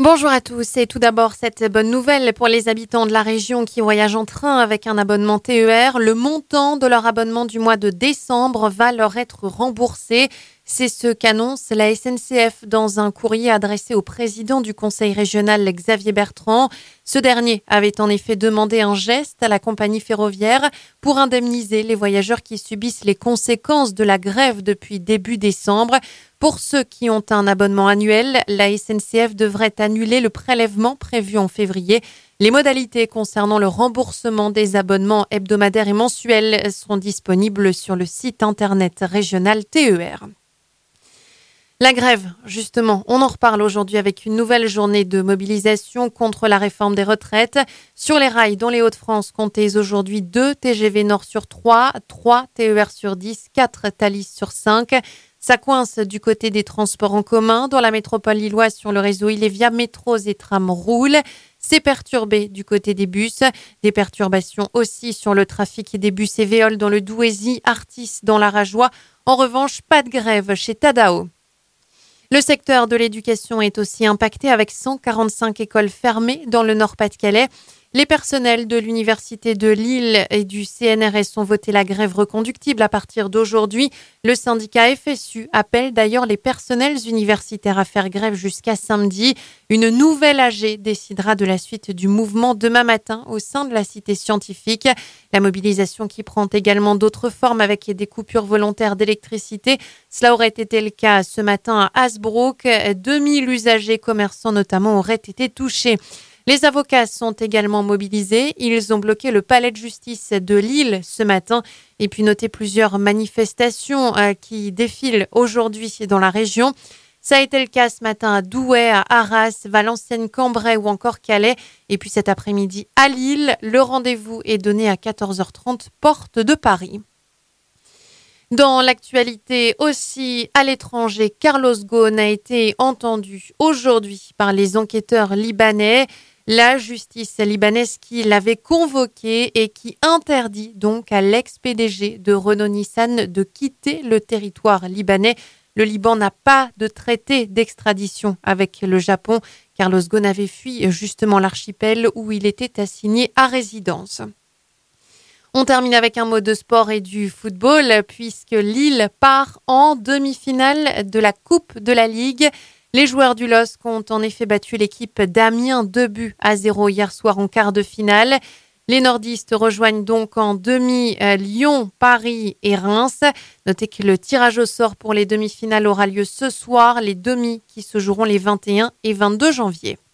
Bonjour à tous et tout d'abord cette bonne nouvelle pour les habitants de la région qui voyagent en train avec un abonnement TER. Le montant de leur abonnement du mois de décembre va leur être remboursé. C'est ce qu'annonce la SNCF dans un courrier adressé au président du conseil régional Xavier Bertrand. Ce dernier avait en effet demandé un geste à la compagnie ferroviaire pour indemniser les voyageurs qui subissent les conséquences de la grève depuis début décembre. Pour ceux qui ont un abonnement annuel, la SNCF devrait annuler le prélèvement prévu en février. Les modalités concernant le remboursement des abonnements hebdomadaires et mensuels seront disponibles sur le site internet régional TER. La grève, justement, on en reparle aujourd'hui avec une nouvelle journée de mobilisation contre la réforme des retraites. Sur les rails, dans les Hauts-de-France, comptez aujourd'hui 2 TGV Nord sur 3 TER sur 10, 4 Thalys sur 5. Ça coince du côté des transports en commun. Dans la métropole lilloise, sur le réseau Ilévia, métros et trams roulent. C'est perturbé du côté des bus. Des perturbations aussi sur le trafic des bus et Véoles dans le Douaisis, Artis dans la Rajoie. En revanche, pas de grève chez Tadao. Le secteur de l'éducation est aussi impacté avec 145 écoles fermées dans le Nord-Pas-de-Calais. Les personnels de l'Université de Lille et du CNRS ont voté la grève reconductible à partir d'aujourd'hui. Le syndicat FSU appelle d'ailleurs les personnels universitaires à faire grève jusqu'à samedi. Une nouvelle AG décidera de la suite du mouvement demain matin au sein de la cité scientifique. La mobilisation qui prend également d'autres formes avec des coupures volontaires d'électricité. Cela aurait été le cas ce matin à Hasbrook. 2000 usagers commerçants notamment auraient été touchés. Les avocats sont également mobilisés. Ils ont bloqué le palais de justice de Lille ce matin et puis noté plusieurs manifestations qui défilent aujourd'hui dans la région. Ça a été le cas ce matin à Douai, à Arras, Valenciennes, Cambrai ou encore Calais. Et puis cet après-midi à Lille, le rendez-vous est donné à 14h30, porte de Paris. Dans l'actualité aussi à l'étranger, Carlos Ghosn a été entendu aujourd'hui par les enquêteurs libanais. La justice libanaise qui l'avait convoqué et qui interdit donc à l'ex-PDG de Renault-Nissan de quitter le territoire libanais. Le Liban n'a pas de traité d'extradition avec le Japon. Carlos Ghosn avait fui justement l'archipel où il était assigné à résidence. On termine avec un mot de sport et du football puisque Lille part en demi-finale de la Coupe de la Ligue. Les joueurs du LOSC ont en effet battu l'équipe d'Amiens 2-0 hier soir en quart de finale. Les nordistes rejoignent donc en demi Lyon, Paris et Reims. Notez que le tirage au sort pour les demi-finales aura lieu ce soir, les demi qui se joueront les 21 et 22 janvier.